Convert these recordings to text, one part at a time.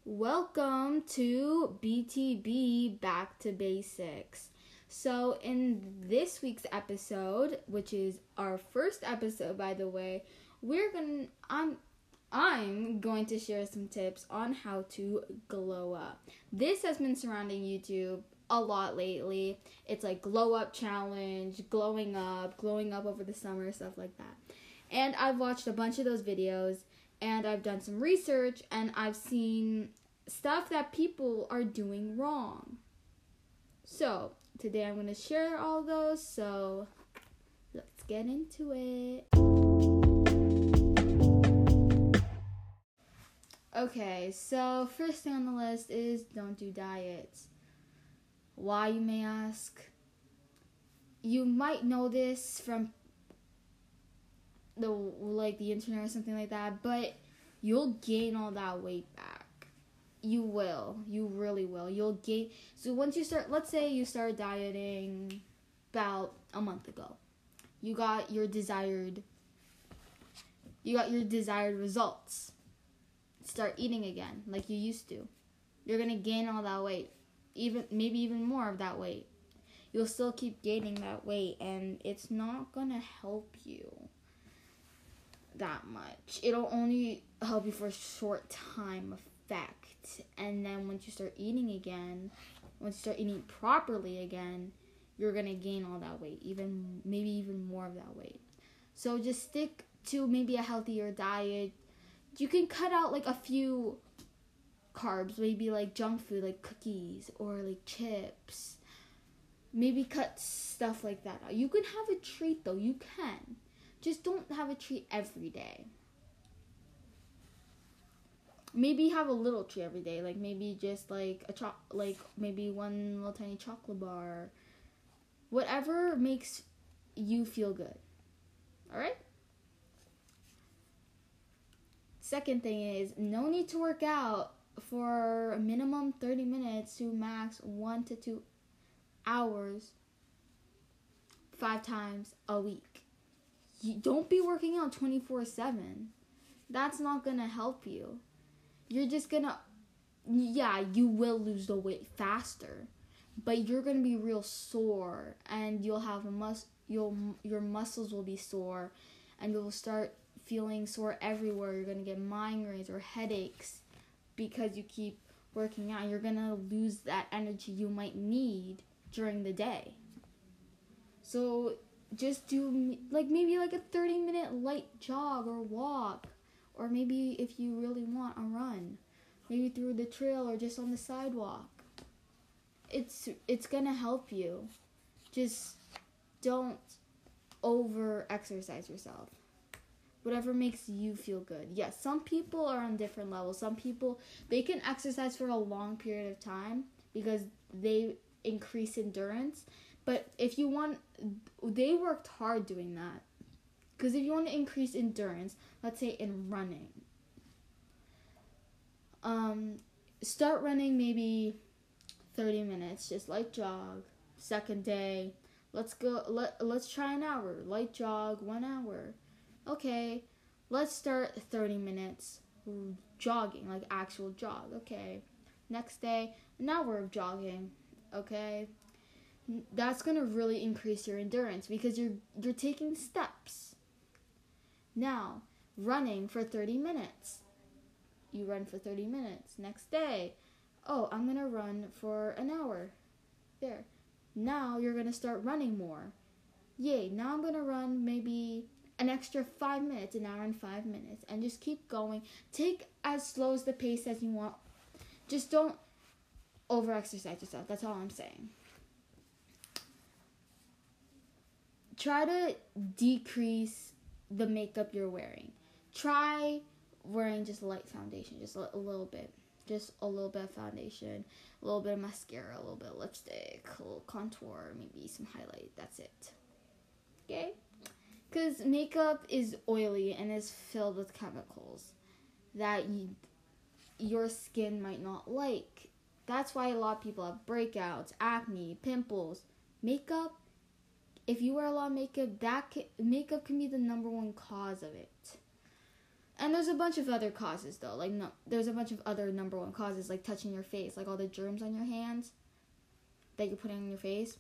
Welcome to BTB Back to Basics. So in this week's episode, which is our first episode by the way, I'm going to share some tips on how to glow up. This has been surrounding YouTube a lot lately. It's like glow up challenge, glowing up over the summer, stuff like that. And I've watched a bunch of those videos and I've done some research and I've seen stuff that people are doing wrong. So today I'm going to share all those, so let's get into it. Okay, so first thing on the list is don't do diets. Why, you may ask? You might know this from the internet or something like that, but you'll gain all that weight back. You will. You really will. You'll gain. So once you start, let's say you start dieting about a month ago. You got your desired results. Start eating again like you used to. You're going to gain all that weight. Maybe even more of that weight. You'll still keep gaining that weight and it's not going to help you that much. It'll only help you for a short time effect. And then once you start eating again, once you start eating properly again, you're going to gain all that weight, maybe even more of that weight. So just stick to maybe a healthier diet. You can cut out like a few carbs, maybe like junk food, like cookies or like chips. Maybe cut stuff like that out. You can have a treat though, you can. Just don't have a treat every day. Maybe have a little treat every day, like maybe just like maybe one little tiny chocolate bar. Whatever makes you feel good. All right? Second thing is, no need to work out for a minimum 30 minutes to max 1 to 2 hours 5 times a week. You don't be working out 24/7. That's not going to help you. You're just going to, you will lose the weight faster, but you're going to be real sore and you'll have your muscles will be sore and you'll start feeling sore everywhere. You're going to get migraines or headaches because you keep working out. You're going to lose that energy you might need during the day. So just do maybe a 30-minute light jog or walk, or maybe if you really want a run, maybe through the trail or just on the sidewalk. It's going to help you. Just don't over exercise yourself. Whatever makes you feel good. Yes, some people are on different levels. Some people, they can exercise for a long period of time because they increase endurance. But if you want, they worked hard doing that. Because if you want to increase endurance, let's say in running, start running maybe 30 minutes, just light jog. Second day, let's try an hour, light jog, 1 hour. Okay, let's start 30 minutes jogging, like actual jog. Okay, next day, an hour of jogging. Okay, that's gonna really increase your endurance because you're taking steps. Now, running for 30 minutes. You run for 30 minutes. Next day, I'm gonna run for an hour. There. Now you're gonna start running more. Yay! Now I'm gonna run maybe an extra 5 minutes, an hour and 5 minutes, and just keep going. Take as slow as the pace as you want. Just don't over-exercise yourself. That's all I'm saying. Try to decrease the makeup you're wearing. Try wearing just light foundation, just a little bit. Just a little bit of foundation, a little bit of mascara, a little bit of lipstick, a little contour, maybe some highlight. That's it. Okay? Because makeup is oily and is filled with chemicals that your skin might not like. That's why a lot of people have breakouts, acne, pimples. Makeup, if you wear a lot of makeup, makeup can be the number one cause of it. And there's a bunch of other causes though. Like no, there's a bunch of other number one causes, like touching your face, like all the germs on your hands that you're putting on your face.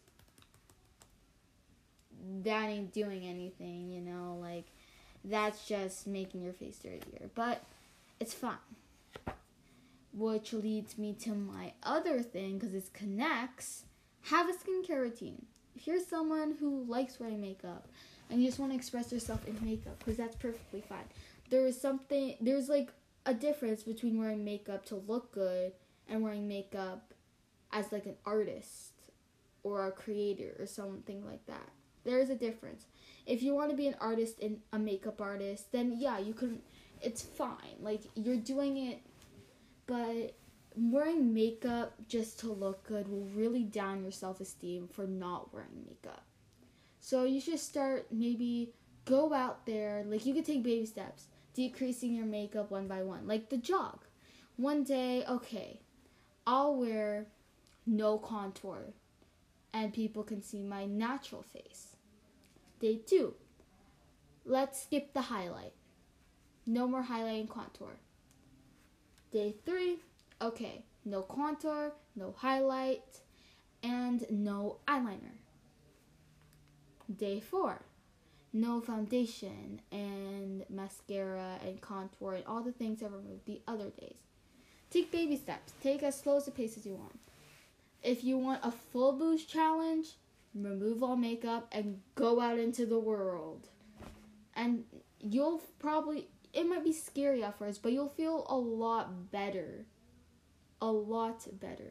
That ain't doing anything, you know, like that's just making your face dirtier. But it's fine. Which leads me to my other thing, because it connects. Have a skincare routine. If you're someone who likes wearing makeup and you just want to express yourself in makeup, because that's perfectly fine. There's like a difference between wearing makeup to look good and wearing makeup as like an artist or a creator or something like that. There is a difference. If you want to be an artist and a makeup artist, then yeah, you can. It's fine. Like you're doing it, but wearing makeup just to look good will really down your self-esteem for not wearing makeup. So you should start, maybe go out there. Like you could take baby steps, decreasing your makeup one by one, like the jog. One day, okay, I'll wear no contour and people can see my natural face. Day 2, let's skip the highlight. No more highlight and contour. Day 3, okay, no contour, no highlight, and no eyeliner. Day 4, no foundation and mascara and contour and all the things I removed the other days. Take baby steps. Take as slow as the pace as you want. If you want a full boost challenge, remove all makeup and go out into the world. And you'll probably, it might be scary at first, but you'll feel a lot better. A lot better.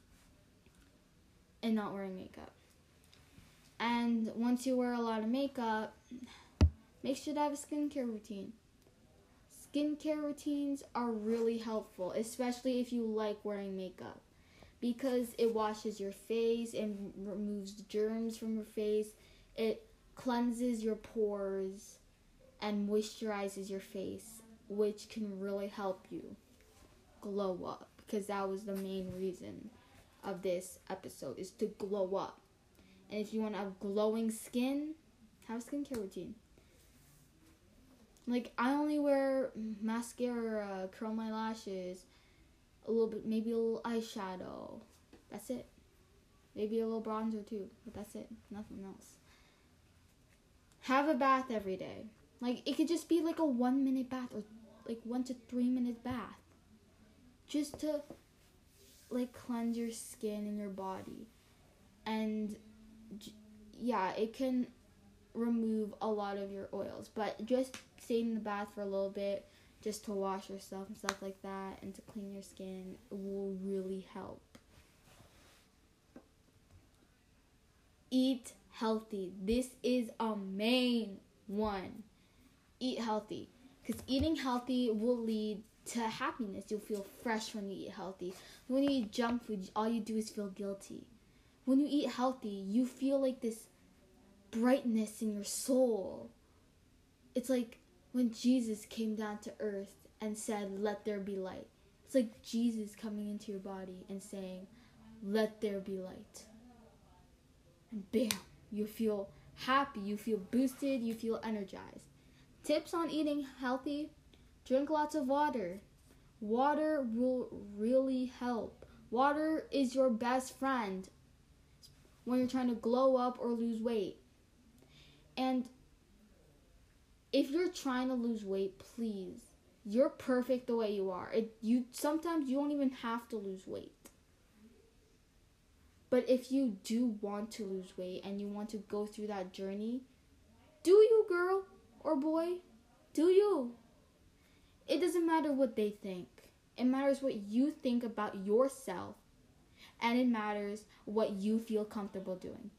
And not wearing makeup. And once you wear a lot of makeup, make sure to have a skincare routine. Skincare routines are really helpful, especially if you like wearing makeup, because it washes your face and removes germs from your face. It cleanses your pores and moisturizes your face, which can really help you glow up, because that was the main reason of this episode, is to glow up. And if you want to have glowing skin, have a skincare routine. Like, I only wear mascara, curl my lashes, a little bit, maybe a little eyeshadow. That's it. Maybe a little bronzer too, but that's it. Nothing else. Have a bath every day. Like, it could just be like a 1 minute bath or like 1 to 3 minute bath. Just to, like, cleanse your skin and your body. And yeah, it can remove a lot of your oils, but just stay in the bath for a little bit just to wash yourself and stuff like that and to clean your skin will really help. Eat healthy. This is a main one. Eat healthy, because eating healthy will lead to happiness. You'll feel fresh when you eat healthy. When you eat junk food, all you do is feel guilty. When you eat healthy, you feel like this brightness in your soul. It's like when Jesus came down to earth and said, "Let there be light." It's like Jesus coming into your body and saying, "Let there be light." And bam, you feel happy, you feel boosted, you feel energized. Tips on eating healthy: drink lots of water. Water will really help. Water is your best friend when you're trying to glow up or lose weight. And if you're trying to lose weight, please, you're perfect the way you are. Sometimes you don't even have to lose weight. But if you do want to lose weight and you want to go through that journey, do you, girl or boy? Do you? It doesn't matter what they think. It matters what you think about yourself, and it matters what you feel comfortable doing.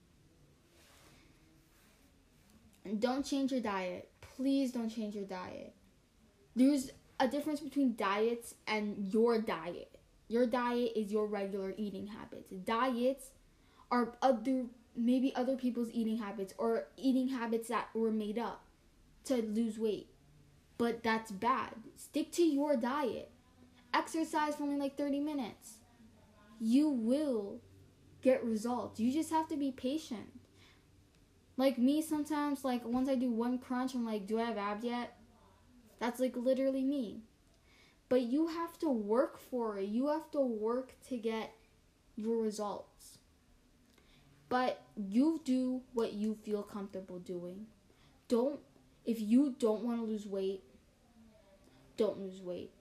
And don't change your diet. Please don't change your diet. There's a difference between diets and your diet. Your diet is your regular eating habits. Diets are maybe other people's eating habits, or eating habits that were made up to lose weight. But that's bad. Stick to your diet. Exercise for only like 30 minutes. You will get results. You just have to be patient. Like me, sometimes, like once I do one crunch, I'm like, do I have abs yet? That's like literally me. But you have to work for it. You have to work to get your results. But you do what you feel comfortable doing. If you don't want to lose weight, don't lose weight.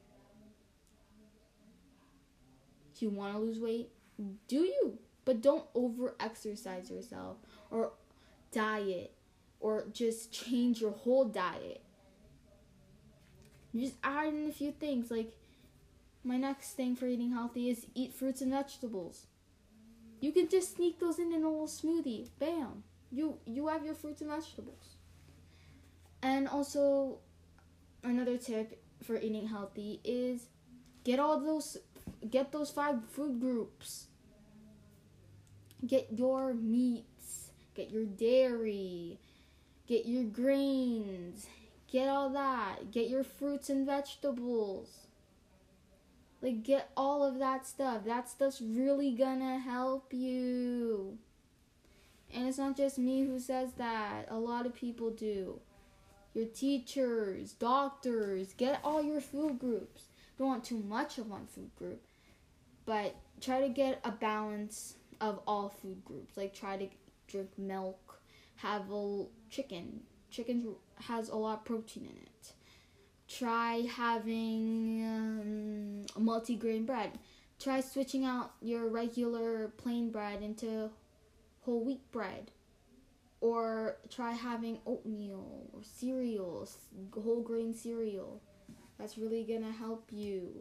If you want to lose weight, do you. But don't over-exercise yourself or diet or just change your whole diet. You just add in a few things. Like, my next thing for eating healthy is eat fruits and vegetables. You can just sneak those in a little smoothie. Bam. You have your fruits and vegetables. And also, another tip for eating healthy is get those 5 food groups. Get your meats, get your dairy, get your grains, get all that. Get your fruits and vegetables. Like, get all of that stuff. That stuff's really gonna help you. And it's not just me who says that. A lot of people do. Your teachers, doctors, get all your food groups. Don't want too much of one food group, but try to get a balance of all food groups. Like, try to drink milk, have a chicken. Chicken has a lot of protein in it. Try having multi-grain bread. Try switching out your regular plain bread into whole wheat bread. Or try having oatmeal or cereal, whole grain cereal. That's really gonna help you.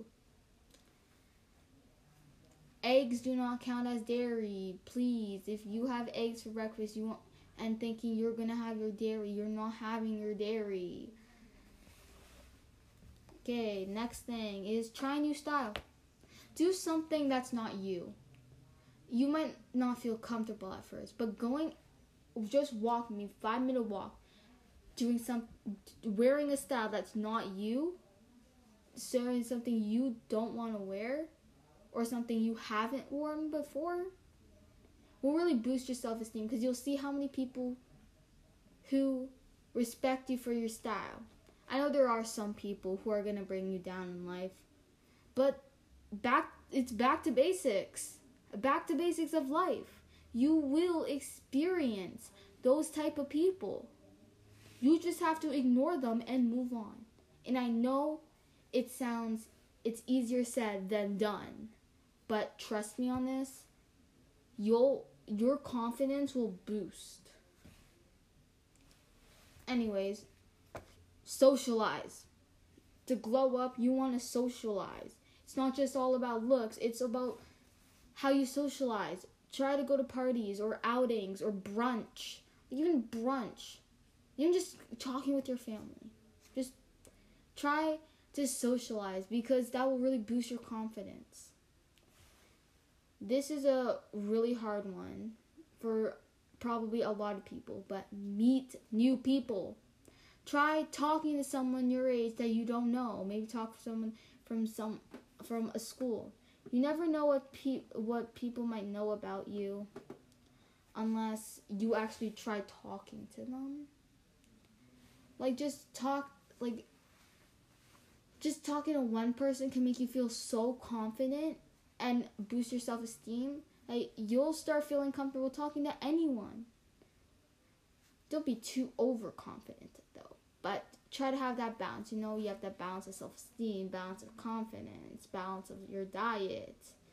Eggs do not count as dairy. Please, if you have eggs for breakfast and thinking you're gonna have your dairy, you're not having your dairy. Okay, next thing is try a new style. Do something that's not you. You might not feel comfortable at first, but just walk me 5-minute walk, wearing a style that's not you, showing something you don't want to wear, or something you haven't worn before, will really boost your self-esteem, because you'll see how many people who respect you for your style. I know there are some people who are going to bring you down in life, but it's back to basics. Back to basics of life. You will experience those type of people. You just have to ignore them and move on. And I know it's easier said than done, but trust me on this, your confidence will boost. Anyways, socialize. To glow up, you want to socialize. It's not just all about looks, it's about how you socialize. Try to go to parties or outings or brunch. Even brunch. Even just talking with your family. Just try to socialize, because that will really boost your confidence. This is a really hard one for probably a lot of people, but meet new people. Try talking to someone your age that you don't know. Maybe talk to someone from a school. You never know what people might know about you unless you actually try talking to them. Just talking to one person can make you feel so confident and boost your self-esteem. Like, you'll start feeling comfortable talking to anyone. Don't be too overconfident though, but try to have that balance. You have that balance of self-esteem, balance of confidence, balance of your diet.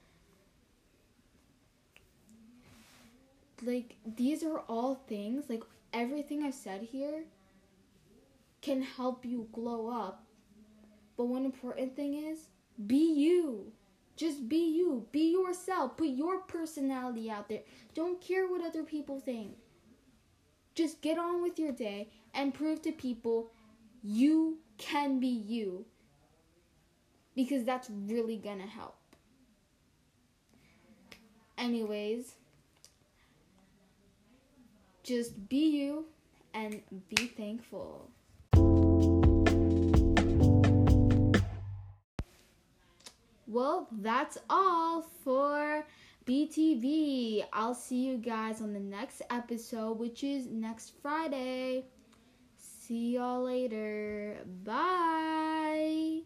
These are all things, everything I've said here can help you glow up. But one important thing is, be you. Just be you. Be yourself. Put your personality out there. Don't care what other people think. Just get on with your day and prove to people you can be you. Because that's really gonna help. Anyways, just be you and be thankful. Well, that's all for BTV. I'll see you guys on the next episode, which is next Friday. See y'all later. Bye.